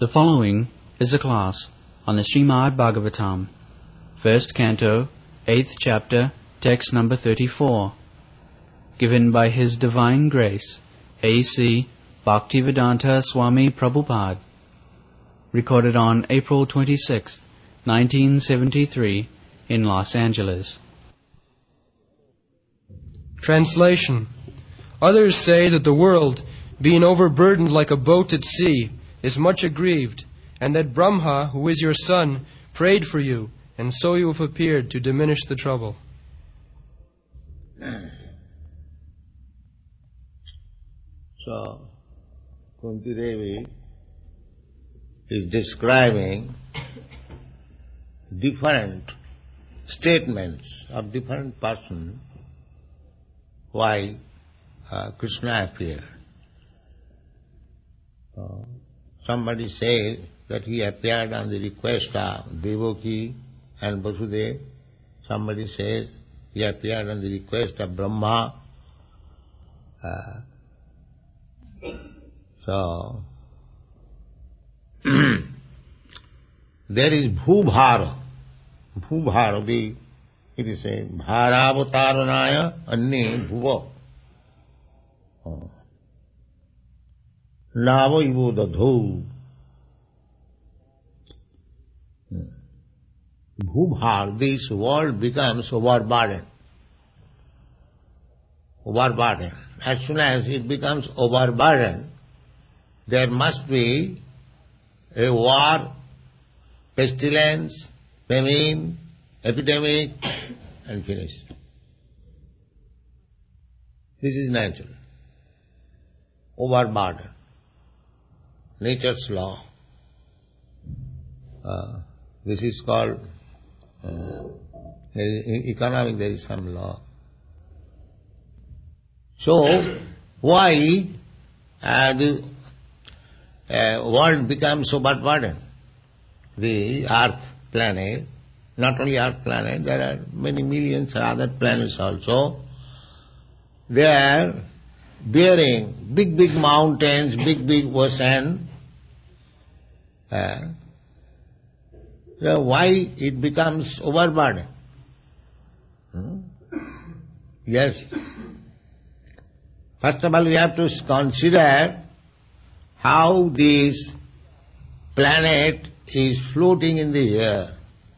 The following is a class on the Srimad Bhagavatam, first canto, 8th chapter, text number 34, given by His Divine Grace, A.C. Bhaktivedanta Swami Prabhupada, recorded on April 26, 1973, in Los Angeles. Translation. Others say that the world, being overburdened like a boat at sea, is much aggrieved, and that Brahma, who is your son, prayed for you, and so you have appeared to diminish the trouble. So, Kunti Devi is describing different statements of different persons why Krishna appeared. Somebody says that he appeared on the request of Devaki and Vasudeva. Somebody says he appeared on the request of Brahma. So, there is Bhubhara. Bhubhara, it is a Bharavatarvanaya Anne Bhuva. Nava ivo dadho. Bhubhar, this world becomes overburdened. Overburdened. As soon as it becomes overburdened, there must be a war, pestilence, famine, epidemic, and finished. This is natural. Overburdened. Nature's law. This is called, in economics there is some law. So, why the world becomes overburdened? The Earth planet, not only Earth planet, there are many millions of other planets also. They are bearing big mountains, big ocean. Why it becomes overburdened? Yes. First of all, we have to consider how this planet is floating in the air.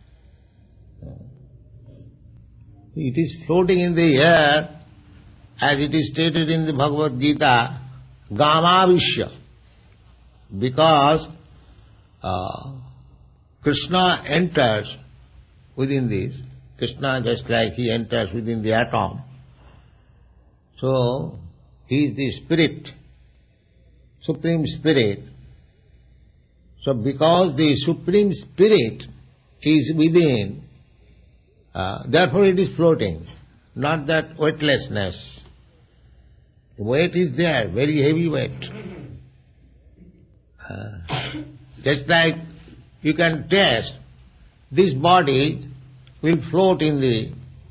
It is floating in the air, as it is stated in the Bhagavad Gita, Gamavishya. Because Krishna enters within this. Krishna, just like he enters within the atom. So, he is the spirit, Supreme Spirit. So, because the Supreme Spirit is within, therefore it is floating, not that weightlessness. The weight is there, very heavy weight. Just like you can test, this body will float in the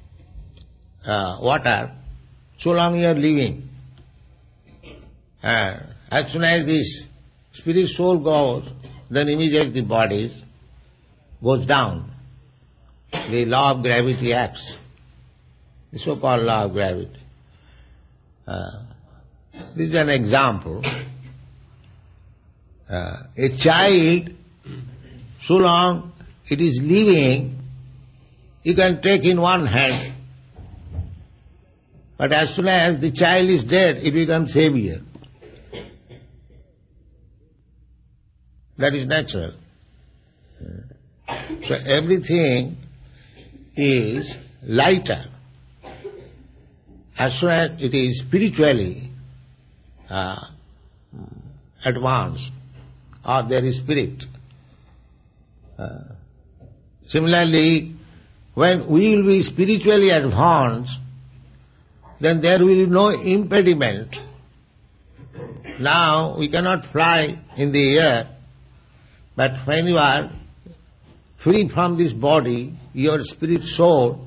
water so long you are living. As soon as this spirit soul goes, then immediately the body goes down. The law of gravity acts, the so-called law of gravity. This is an example. A child, so long it is living, you can take in one hand. But as soon as the child is dead, it becomes heavier. That is natural. So everything is lighter as soon as it is spiritually advanced, or there is spirit. Similarly, when we will be spiritually advanced, then there will be no impediment. Now we cannot fly in the air, but when you are free from this body, your spirit soul,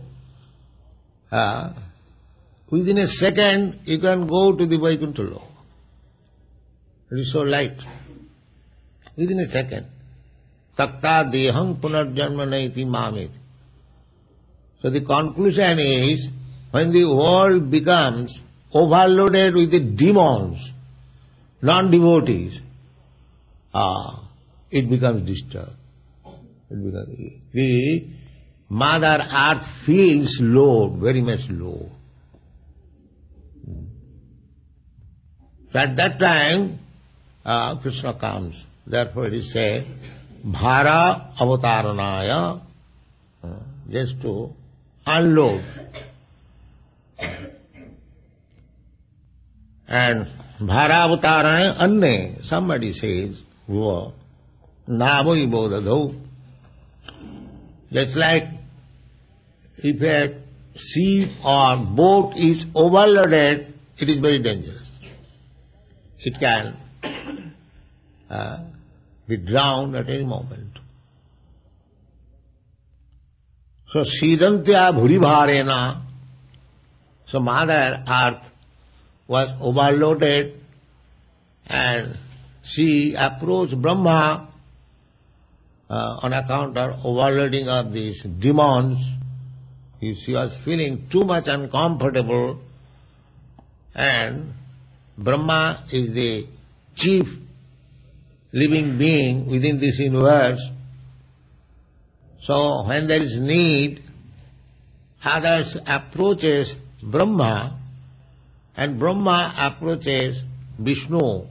within a second you can go to the Vaikuntha Loka. It is so light. within a second. Takta deham punarjanma naiti mamit. So the conclusion is, when the world becomes overloaded with the demons, non-devotees, it becomes disturbed. The Mother Earth feels low, very much low. So at that time, Krishna comes. Therefore it is said, Bhara avataranaya, just to unload. And Bhara avataranaya anne, somebody says, Navai bodhadho. Just like if a ship or boat is overloaded, it is very dangerous. It can be drowned at any moment. So, Sidantya Bhuribharena, so Mother Earth was overloaded and she approached Brahma on account of overloading of these demons. She was feeling too much uncomfortable, and Brahma is the chief living being within this universe. So when there is need, others approaches Brahma and Brahma approaches Vishnu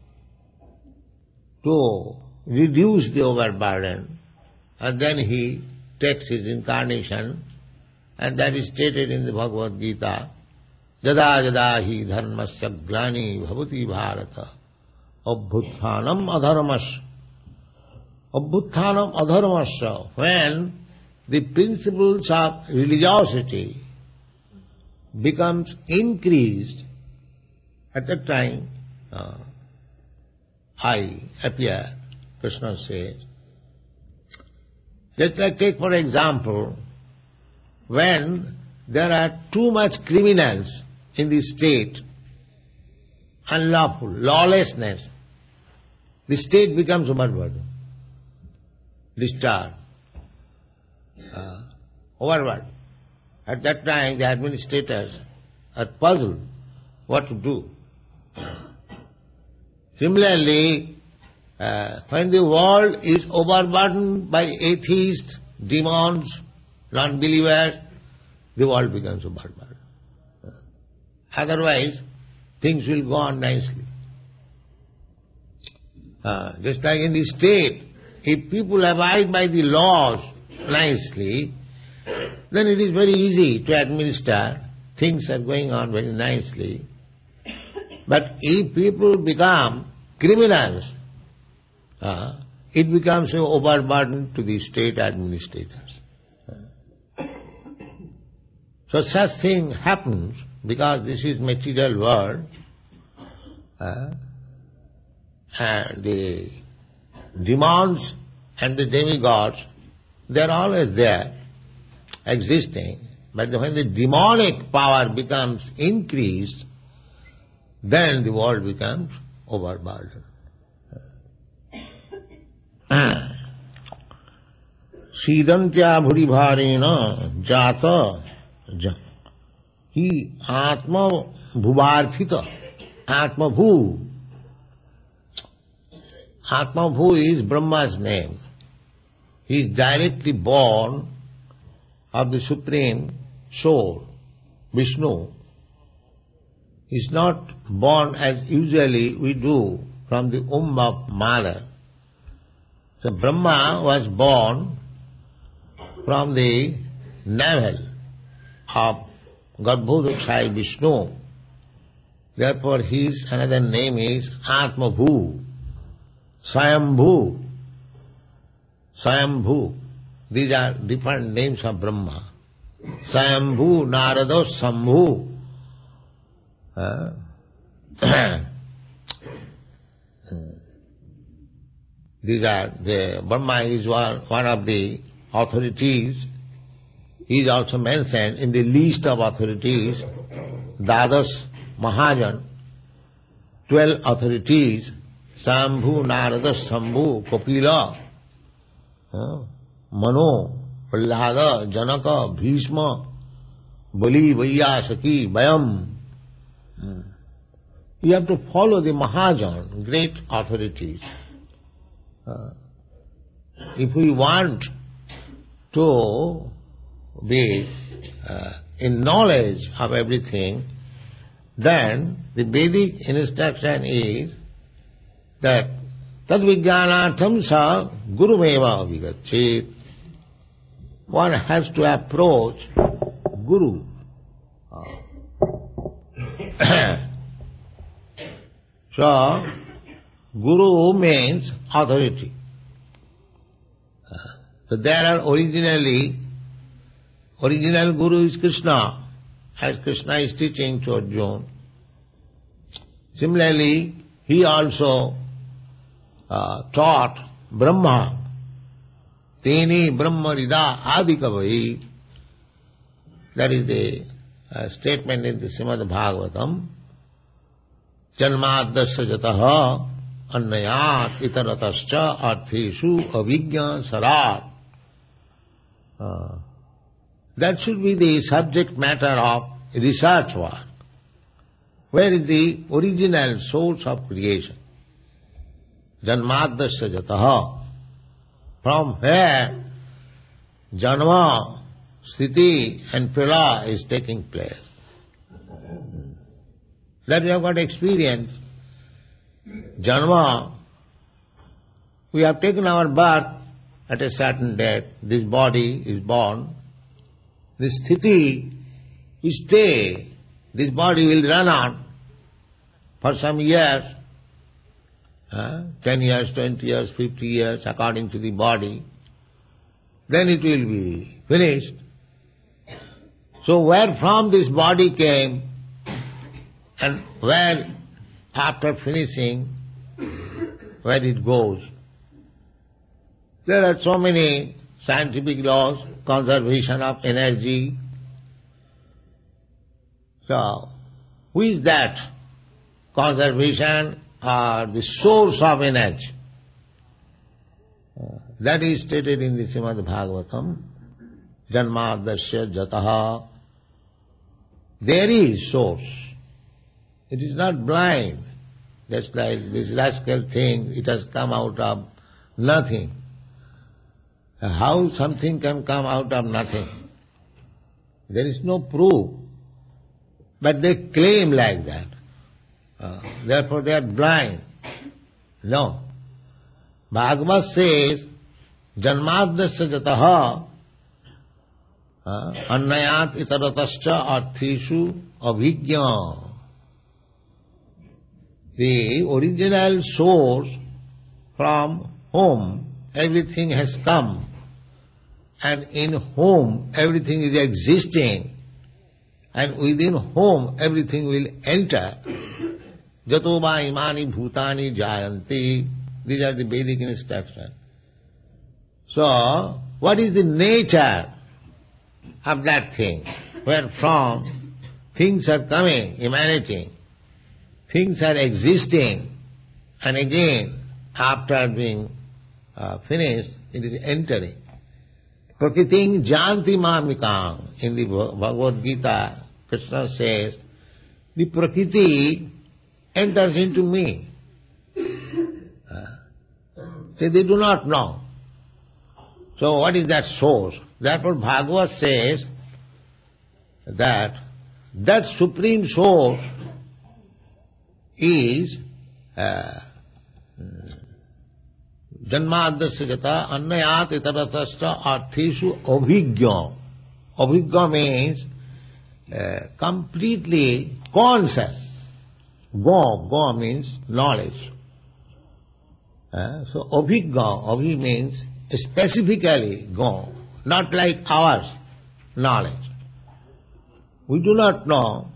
to reduce the overburden, and then he takes his incarnation, and that is stated in the Bhagavad Gita. Jada jada hi dharmasya glani bhavati bharata abhuthanam adharmasya. Abhuthanam adharmasya. When the principles of religiosity becomes increased, at that time I appear, Krishna says. Just like take for example, when there are too much criminals in the state, unlawful, lawlessness, the state becomes overburdened, disturbed, overburdened. At that time the administrators are puzzled what to do. Similarly, when the world is overburdened by atheists, demons, non-believers, the world becomes overburdened. Otherwise, things will go on nicely. Just like in the state, if people abide by the laws nicely, then it is very easy to administer. Things are going on very nicely. But if people become criminals, it becomes an overburden to the state administrators. So such thing happens because this is material world, and the demons and the demigods, they are always there, existing. But when the demonic power becomes increased, then the world becomes overburdened. Sidantya bhuribharena jata he atma bhuvarthita. Atma bhu. Atma bhu is Brahma's name. He is directly born of the Supreme Soul, Vishnu. He is not born as usually we do from the womb of mother. So Brahma was born from the navel of Garbhodakshai Vishnu. Therefore his another name is Atmabhu, Swayambhu, Swayambhu. These are different names of Brahma. Swayambhu, Narada, Sambhu. These are the Brahma is one of the authorities. He is also mentioned in the list of authorities, Dadas Mahajan, 12 authorities Sambhu, Narada, Sambhu, Kapila, Mano, Prahlada, Janaka, Bhishma, Bali, Vaiyasaki, Vayam. You have to follow the Mahajan, great authorities. If we want to be in knowledge of everything, then the Vedic instruction is that tad vijnanatham sa gurumeva vigachet. One has to approach Guru. So, Guru means authority. So there are original Guru is Krishna, as Krishna is teaching to Arjuna. Similarly, he also taught Brahma. Teni Brahma Rida Adikavai. That is the statement in the Srimad Bhagavatam. Janmadasya jataha annayat itaratascha artheshu avijñā sarat. That should be the subject matter of research work. Where is the original source of creation? Janmadasya jataha. From where Janma, Sthiti and Pralaya is taking place. That we have got experience. Janma, we have taken our birth at a certain date. This body is born. This Sthiti, we stay. This body will run on for some years, 10 years, 20 years, 50 years, according to the body. Then it will be finished. So where from this body came, and where after finishing, where it goes. There are so many scientific laws, conservation of energy. So, who is that? Conservation or the source of energy? That is stated in the Srimad Bhagavatam. Janmadasya jataha. There is source. It is not blind. Just like this rascal thing, it has come out of nothing. How something can come out of nothing? There is no proof. But they claim like that. Therefore they are blind. No. Bhagavad says, Janmadasya jataha annayat itaratascha artheshu avijñā. The original source from whom everything has come and in whom everything is existing and within whom everything will enter. Jato va imani bhutani jayanti. These are the Vedic instructions. So, what is the nature of that thing? Where from things are coming, emanating, things are existing, and again, after being finished, it is entering. Prakriting janti mamikang. In the Bhagavad Gita, Krishna says, the Prakriti enters into me. They do not know. So what is that source? Therefore Bhagavad says that supreme source is Janmadasya jata annayat itaratascha artheshu avijñā. Avijñā means completely conscious. Go means knowledge. So avijñā, avi means specifically go, not like ours knowledge. We do not know,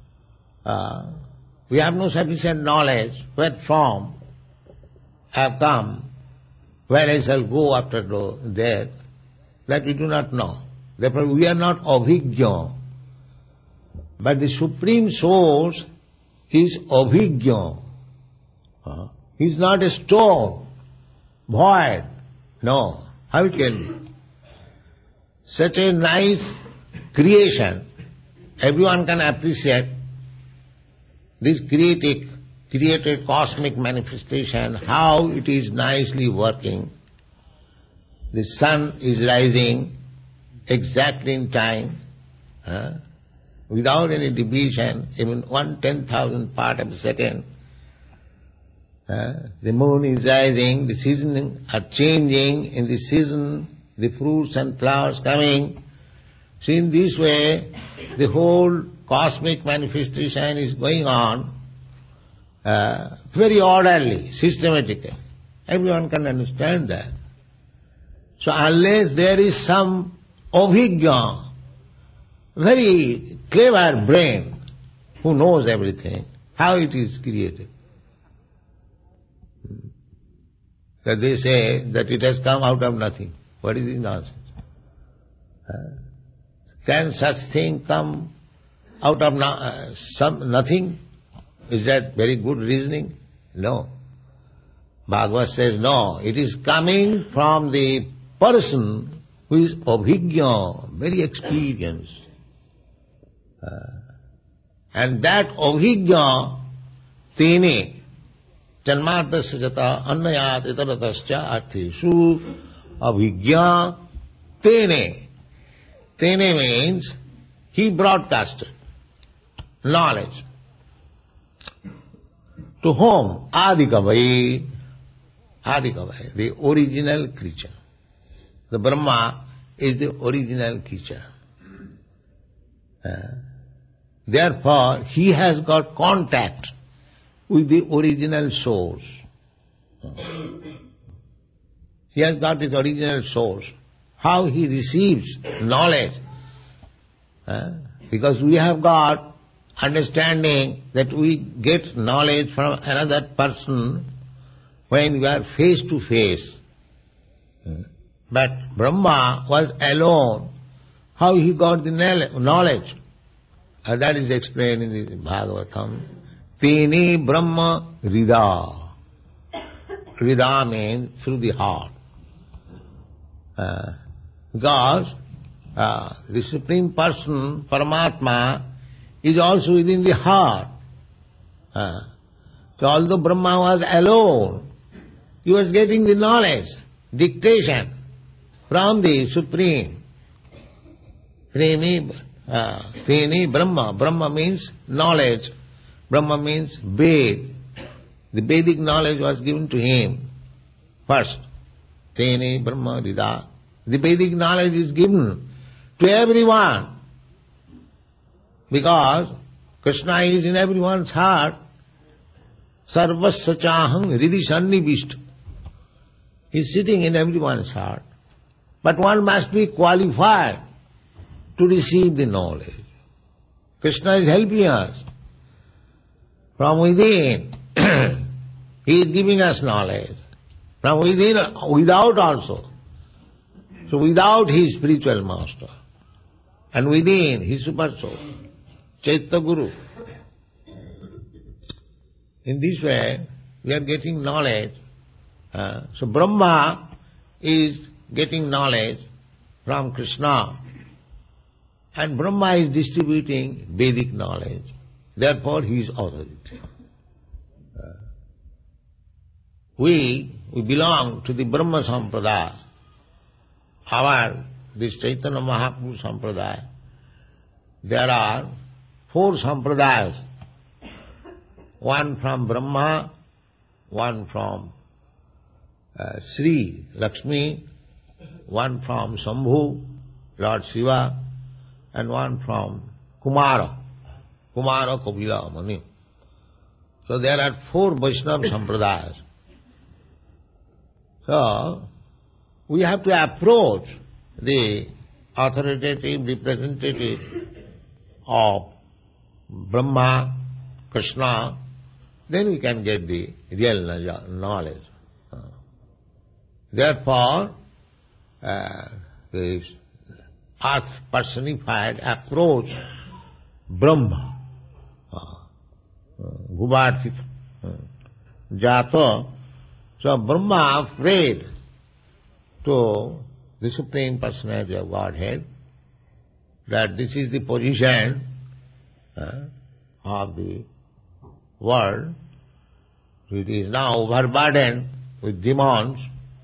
we have no sufficient knowledge where from I have come, where I shall go after death, that we do not know. Therefore we are not avijñā. But the Supreme Source is avijñā. He's not a stone, void. No. How it can be? Such a nice creation, everyone can appreciate this created cosmic manifestation, how it is nicely working. The sun is rising exactly in time, without any deviation, even 1/10,000th part of a second. The moon is rising, the seasons are changing, in the season the fruits and flowers coming. So in this way, the whole cosmic manifestation is going on very orderly, systematically. Everyone can understand that. So unless there is some abhigya, very clever brain who knows everything, how it is created. That they say that it has come out of nothing. What is this nonsense? Can such thing come out of nothing? Is that very good reasoning? No. Bhagavad says no. It is coming from the person who is abhigya, very experienced. And that abhigya, tene, janmatasya jata annayat itaratascha artheshu abhigya tene. Tene means he broadcasted knowledge. To whom? Adikavai. Adikavai, the original creature. The Brahma is the original creature. Therefore, he has got contact with the original source. He has got this original source. How he receives knowledge? Because we have got understanding that we get knowledge from another person when we are face to face. But Brahma was alone. How he got the knowledge? That is explained in the Bhagavatam. Tene Brahma Rida. Rida means through the heart. Because the Supreme Person, Paramatma, is also within the heart. So although Brahma was alone, he was getting the knowledge, dictation from the Supreme. Tene Brahma. Brahma means knowledge. Brahma means Ved. The Vedic knowledge was given to him first. Tene Brahma Rida. The Vedic knowledge is given to everyone. Because Krishna is in everyone's heart. Sarvasya chaham hridi sannivishta. He is sitting in everyone's heart. But one must be qualified to receive the knowledge. Krishna is helping us from within. He is giving us knowledge. From within, without also. So without his spiritual master. And within his super soul. Chaitya Guru. In this way, we are getting knowledge. So Brahma is getting knowledge from Krishna. And Brahma is distributing Vedic knowledge. Therefore, he is authority. We belong to the Brahma Sampradaya. This Chaitanya Mahaprabhu Sampradaya. There are 4 Sampradayas. One from Brahma, one from Sri Lakshmi, one from Shambhu, Lord Shiva, and one from Kumara Kapila Mani. So there are 4 Vaishnava Sampradayas. So we have to approach the authoritative representative of Brahma, Krishna, then we can get the real knowledge. Therefore, the earth personified approach Brahma, Bhuvarthita. jato. So Brahma prayed to the Supreme Personality of Godhead that this is the position of the world. It is now overburdened with demons.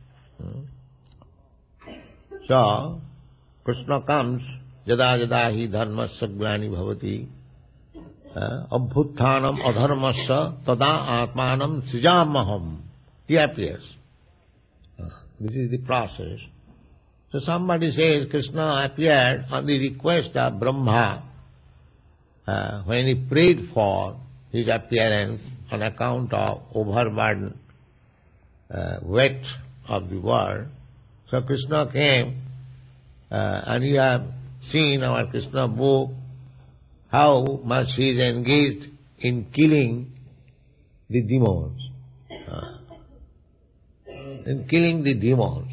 So Krishna comes, yada yada hi dharmasya glani bhavati abhuttanam adharmasya tada atmanam srijamaham. He appears. This is the process. So somebody says Krishna appeared on the request of Brahma when he prayed for his appearance on account of overburdened weight of the world. So Krishna came, and you have seen our Krishna book, how much he is engaged in killing the demons. In killing the demons.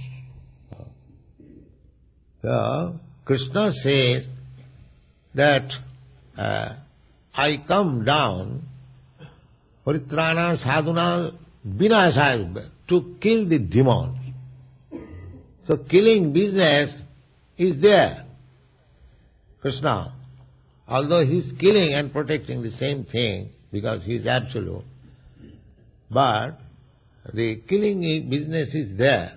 So Krishna says that I come down paritrana sadhuna vinashaya, to kill the demons. So killing business is there. Krishna, although he is killing and protecting the same thing because he is absolute, but the killing business is there.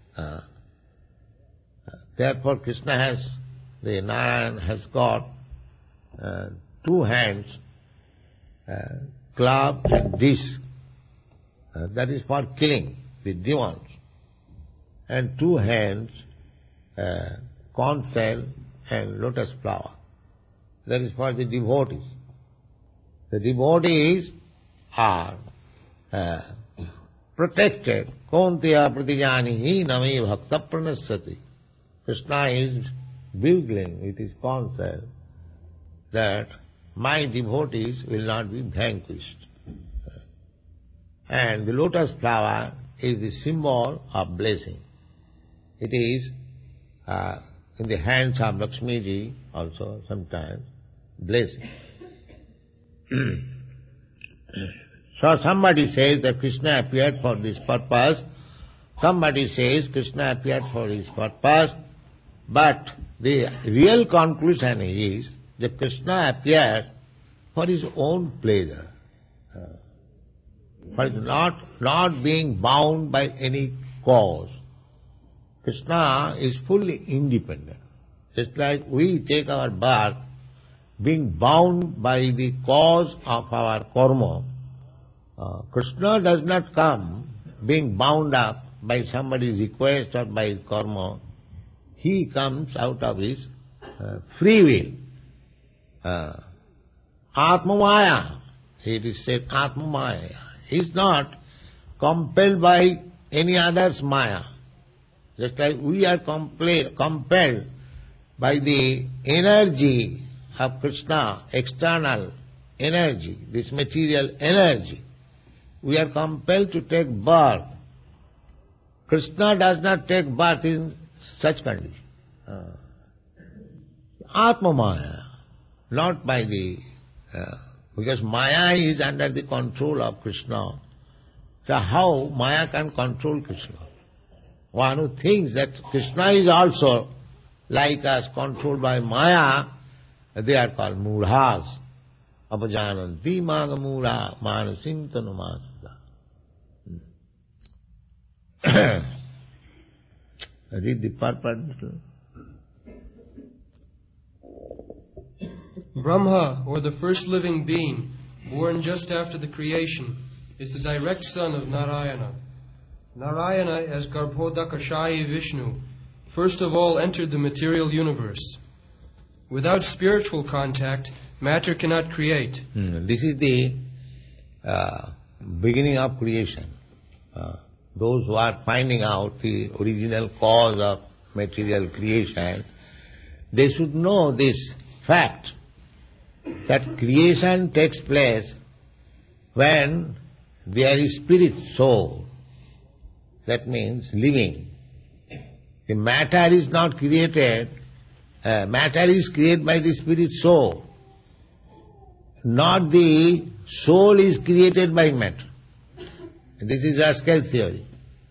Therefore Krishna has, the Narayan has got two hands, club and disc. That is for killing the demons. And two hands, conch shell and lotus flower. That is for the devotees. The devotees are protected. Kaunteya pratijanihi name bhakta pranasati. Krishna is bugling with his conch shell that my devotees will not be vanquished. And the lotus flower is the symbol of blessing. It is in the hands of Lakshmiji also sometimes blessing. So somebody says that Krishna appeared for this purpose, somebody says Krishna appeared for his purpose, but the real conclusion is that Krishna appeared for his own pleasure, for not being bound by any cause. Krishna is fully independent. Just like we take our birth being bound by the cause of our karma, Krishna does not come being bound up by somebody's request or by his karma. He comes out of his free will. Atma-maya, it is said Atma-maya. He is not compelled by any other's maya. Just like we are compelled by the energy of Krishna, external energy, this material energy. We are compelled to take birth. Krishna does not take birth in such condition. Atma-maya, not by the... because Maya is under the control of Krishna. So how Maya can control Krishna? One who thinks that Krishna is also like us, controlled by Maya, they are called mudhas. Apajananti maga mudha manasim tanumasada. Read the purport. Brahma, or the first living being, born just after the creation, is the direct son of Narayana. Narayana, as Garbhodakashayi Vishnu, first of all entered the material universe. Without spiritual contact, matter cannot create. This is the beginning of creation. Those who are finding out the original cause of material creation, they should know this fact, that creation takes place when there is spirit soul. That means living. The matter is not created, matter is created by the spirit soul. Not the soul is created by matter. This is Haskell theory,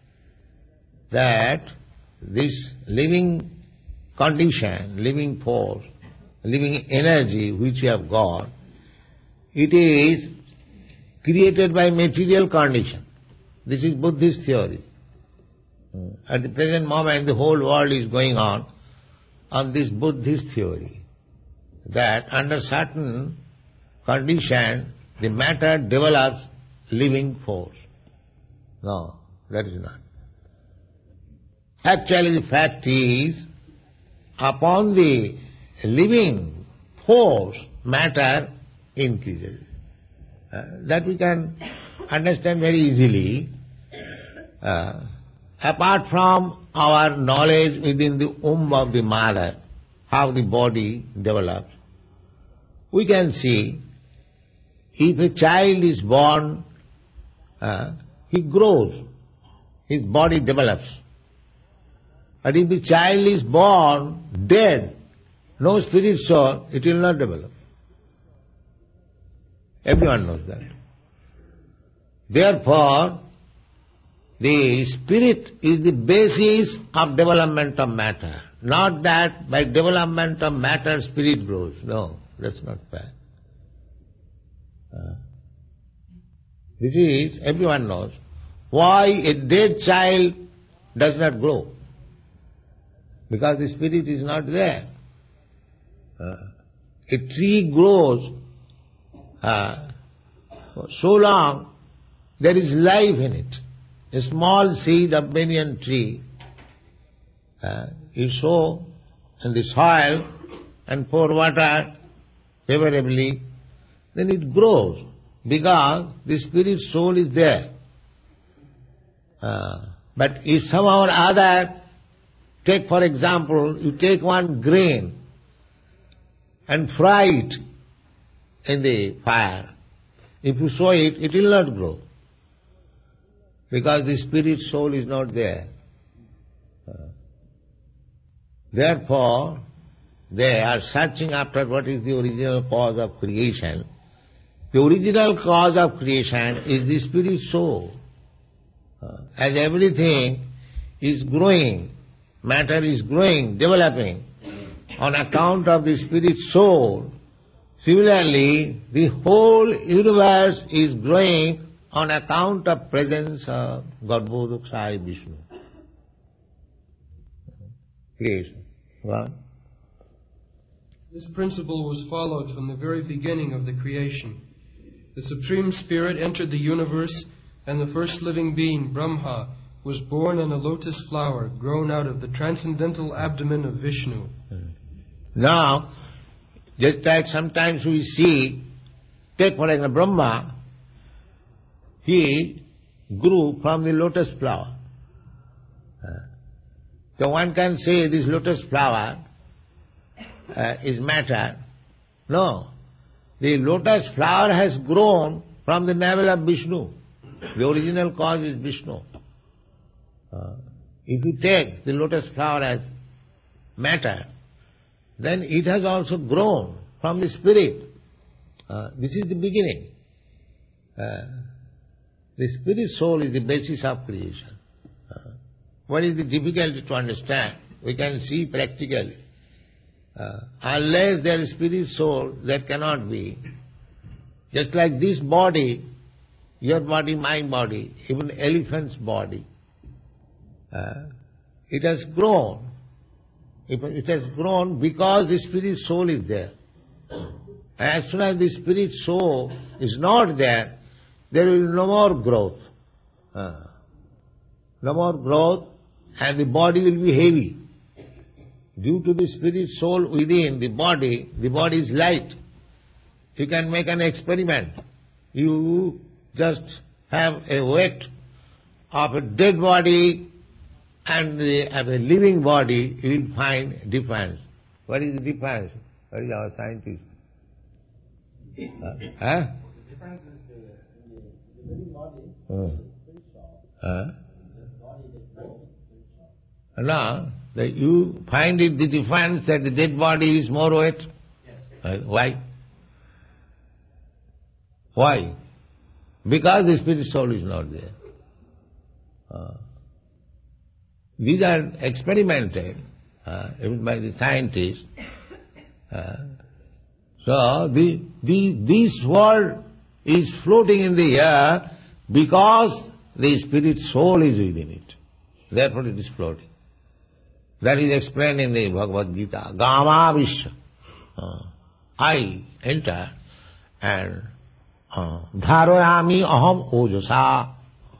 that this living condition, living force, living energy which we have got, it is created by material condition. This is Buddhist theory. At the present moment, the whole world is going on this Buddhist theory, that under certain condition, the matter develops living force. No, that is not. Actually, the fact is, upon the living force, matter increases. That we can understand very easily. Apart from our knowledge within the womb of the mother, how the body develops, we can see if a child is born, he grows, his body develops. But if the child is born dead, no spirit soul, it will not develop. Everyone knows that. Therefore, the spirit is the basis of development of matter. Not that by development of matter spirit grows. No, that's not fair. This is, everyone knows, why a dead child does not grow. Because the spirit is not there. A tree grows for so long, there is life in it. A small seed of banyan tree, you sow in the soil and pour water favorably, then it grows because the spirit soul is there. But if somehow or other, take for example, you take one grain and fry it in the fire. If you sow it, it will not grow, because the spirit soul is not there. Therefore, they are searching after what is the original cause of creation. The original cause of creation is the spirit soul. As everything is growing, matter is growing, developing, on account of the spirit soul, similarly, the whole universe is growing on account of presence of Garbhodakshaya Vishnu. Creation. Right? This principle was followed from the very beginning of the creation. The Supreme Spirit entered the universe, and the first living being, Brahma, was born on a lotus flower grown out of the transcendental abdomen of Vishnu. Now, just like sometimes we see, take for example Brahma, he grew from the lotus flower. So one can say this lotus flower is matter. No. The lotus flower has grown from the navel of Vishnu. The original cause is Vishnu. If you take the lotus flower as matter, then it has also grown from the spirit. This is the beginning. The spirit soul is the basis of creation. What is the difficulty to understand? We can see practically. Unless there is spirit soul, that cannot be. Just like this body, your body, my body, even elephant's body, it has grown. It has grown because the spirit soul is there. As soon as the spirit soul is not there, there will be no more growth. No more growth, and the body will be heavy. Due to the spirit soul within the body is light. You can make an experiment. You just have a weight of a dead body and of a living body, you will find difference. What is the difference? What is our scientist? The difference is the living body is very soft. The body is very soft. No, you find it the difference that the dead body is more weight? Yes. Why? Why? Because the spirit soul is not there. These are experimented even by the scientists. So this world is floating in the air because the spirit soul is within it. Therefore it is floating. That is explained in the Bhagavad Gita. Gama Vishya. I enter and dharayami aham ojasa.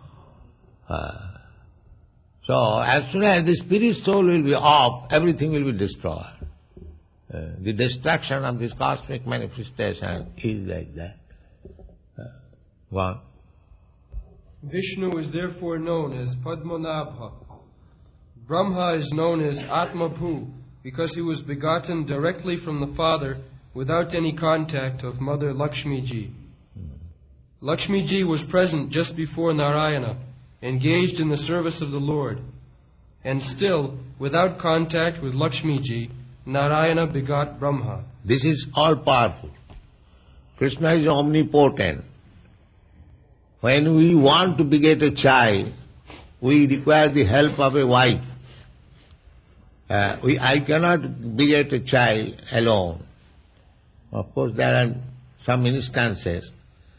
So as soon as the spirit soul will be off, everything will be destroyed. The destruction of this cosmic manifestation is like that. One. Vishnu is therefore known as Padmanabha. Brahma is known as Atmabhu because he was begotten directly from the Father without any contact of Mother Lakshmi Ji. Lakshmi Ji was present just before Narayana, engaged in the service of the Lord. And still, without contact with Lakshmi Ji, Narayana begot Brahma. This is all powerful. Krishna is omnipotent. When we want to beget a child, we require the help of a wife. I cannot beget a child alone. Of course, there are some instances.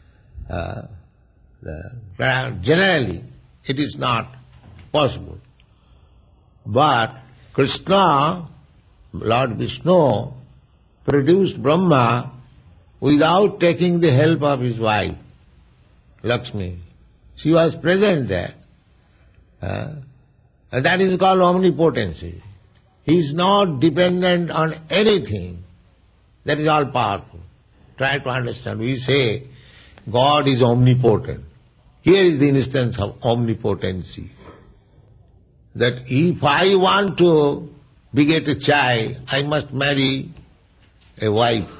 Generally, it is not possible. But Krishna, Lord Vishnu, produced Brahma without taking the help of his wife, Lakshmi. She was present there. And that is called omnipotency. He is not dependent on anything. That is all powerful. Try to understand. We say God is omnipotent. Here is the instance of omnipotency. That if I want to beget a child, I must marry a wife.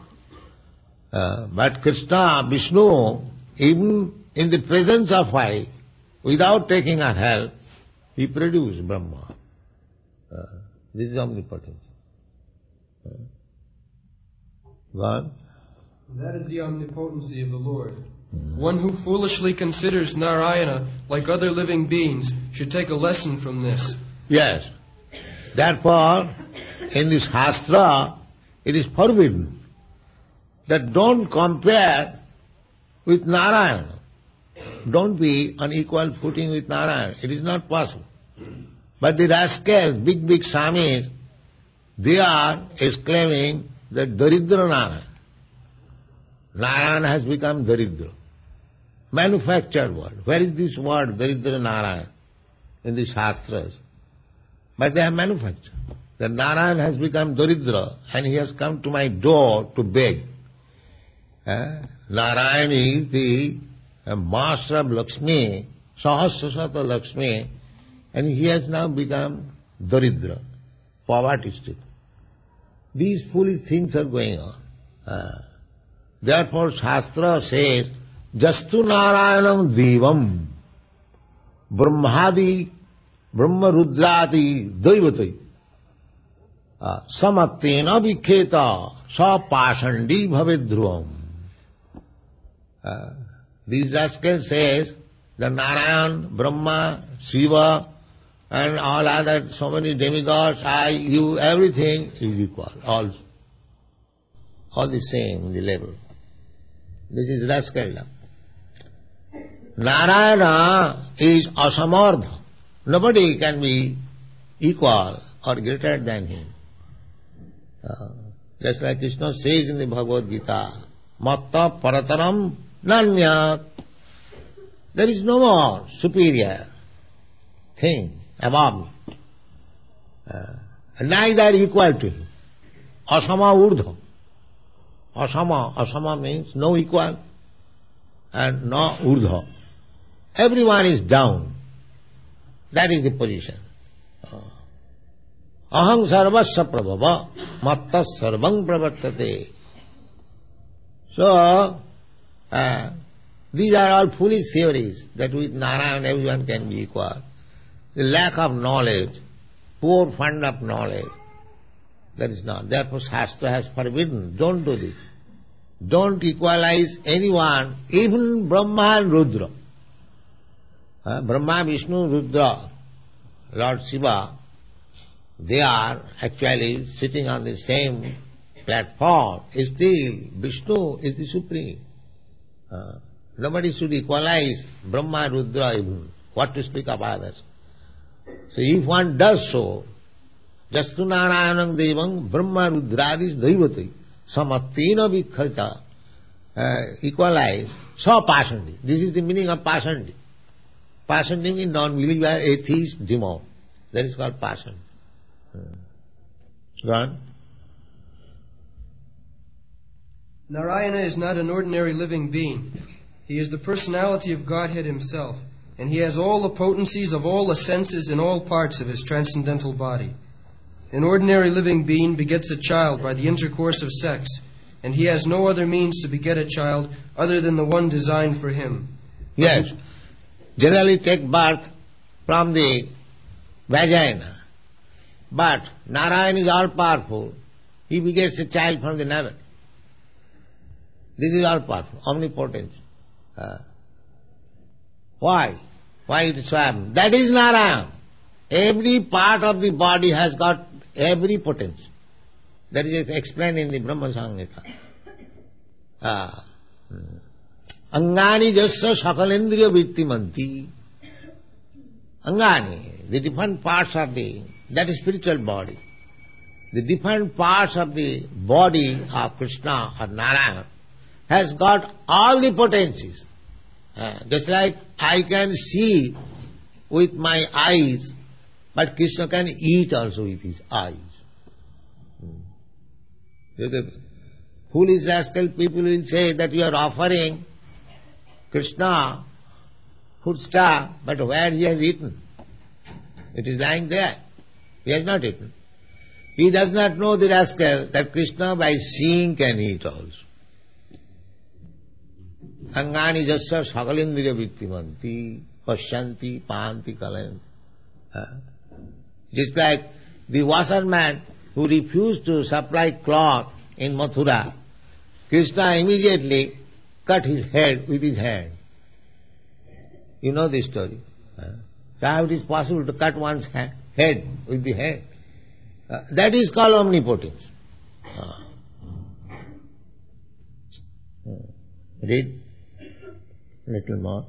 But Krishna, Vishnu, even in the presence of wife, without taking her help, he produced Brahma. This is omnipotence. God? That is the omnipotency of the Lord. One who foolishly considers Narayana like other living beings should take a lesson from this. Yes. Therefore, in this Shastra, it is forbidden that don't compare with Narayana. Don't be on equal footing with Narayana. It is not possible. But the rascals, big Swamis, they are exclaiming that Daridra Narayana. Narayana has become Daridra. Manufactured word. Where is this word, Daridra Narayana, in the Shastras? But they have manufactured. That Narayana has become Daridra and he has come to my door to beg. Narayana is the master of Lakshmi, Sahasrasata Lakshmi, and he has now become Daridra, poverty-stricken. These foolish things are going on. Therefore Shastra says, Jastu Narayanam Devam Brahmadi Brahma Rudradi Daivati Samattena Vikheta Sa Pashandi Bhavedhruvam. These rascals says that Narayan, Brahma, Shiva and all other so many demigods, I, you, everything is equal, all the same, the level. This is rascaldom. Narayana is asamardha. Nobody can be equal or greater than him. Just like Krishna says in the Bhagavad Gita, Matta parataram nanyat. There is no more superior thing above me. Neither equal to him. Asama urdha. Asama means no equal and no urdha. Everyone is down. That is the position. Aham sarvasya prabhava matta sarvam pravartate. So, these are all foolish theories that with Narayan everyone can be equal. The lack of knowledge, poor fund of knowledge, that is not. Therefore Shastra has forbidden, don't do this. Don't equalize anyone, even Brahma and Rudra. Brahma, Vishnu, Rudra, Lord Shiva, they are actually sitting on the same platform. Still, Vishnu is the supreme. Nobody should equalize Brahma, Rudra even. What to speak of others? So if one does so, Jastu Narayanam Devam Brahma Rudradis Daivati Samatina Vikkhata equalize Sapasandi. This is the meaning of Pasandi. Pasandi means non-believer, atheist, demon. That is called Pasandi. Go on. Narayana is not an ordinary living being. He is the personality of Godhead himself, and he has all the potencies of all the senses in all parts of his transcendental body. An ordinary living being begets a child by the intercourse of sex, and he has no other means to beget a child other than the one designed for him. Yes. Generally take birth from the vagina. But Narayana is all powerful. He begets a child from the navel. This is all powerful, omnipotent. Why? Why it is so happened? That is Narayana. Every part of the body has got every potential. That is explained in the Brahma Samhita. Angani jasya sakalendriya vittimanti. Angani, the different parts of that is spiritual body. The different parts of the body of Krishna or Narayana has got all the potencies. Just like I can see with my eyes, but Krishna can eat also with his eyes. The foolish rascal people will say that you are offering Krishna foodstuff, but where he has eaten? It is lying there. He has not eaten. He does not know, the rascal, that Krishna by seeing can eat also. Angani jasya sakalendriya vittimanti pashyanti panti kalayanti. Just like the washerman who refused to supply cloth in Mathura, Krishna immediately cut his head with his hand. You know this story. So how it is possible to cut one's head with the hand? That is called omnipotence. Read little more.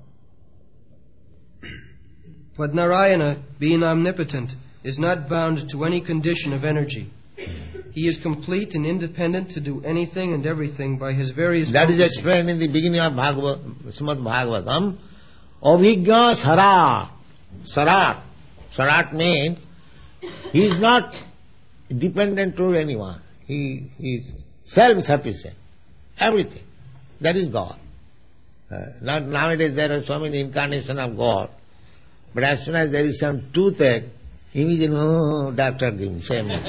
But Narayana, being omnipotent, is not bound to any condition of energy. He is complete and independent to do anything and everything by his various That is potencies. explained in the beginning of Srimad Bhagavatam. Abhigya sarat. Sarat. Sarat means he is not dependent to anyone. He is self-sufficient. Everything. That is God. Nowadays there are so many incarnations of God. But as soon as there is some toothache, immediately, doctor give me, save me.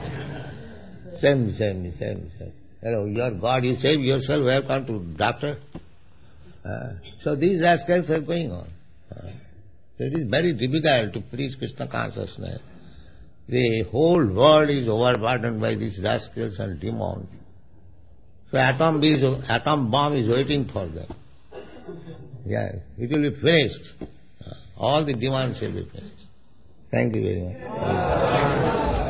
Hello, you are God, you save yourself, you have come to doctor. So these rascals are going on. So it is very difficult to preach Krishna consciousness. The whole world is overburdened by these rascals and demons. So atom bomb is waiting for them. Yes, it will be finished. All the demands will be finished. Thank you very much.